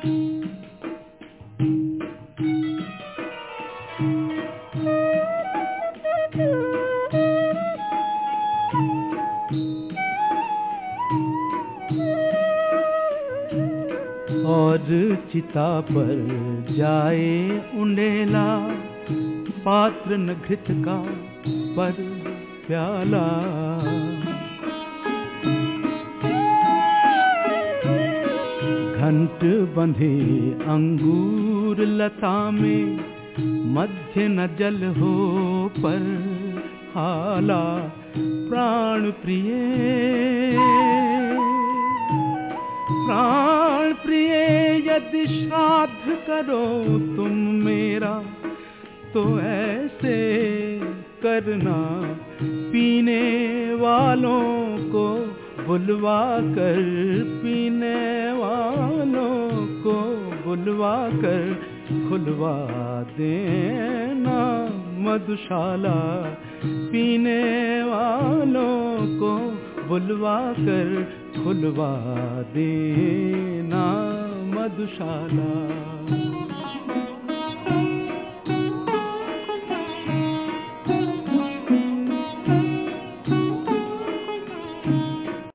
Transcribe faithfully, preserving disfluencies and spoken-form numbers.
और चिता पर जाए उंडेला, पात्र न घृत का पर प्याला। घंट बंधे अंगूर लता में, मध्य न जल हो पर हाला। प्राण प्रिय प्राण प्रिय यदि श्राद्ध करो तुम मेरा, तो ऐसे करना पीने वालों को बुलवा कर, पीने वालों को बुलवा कर खुलवा देना मधुशाला। पीने वालों को बुलवा कर खुलवा देना मधुशाला।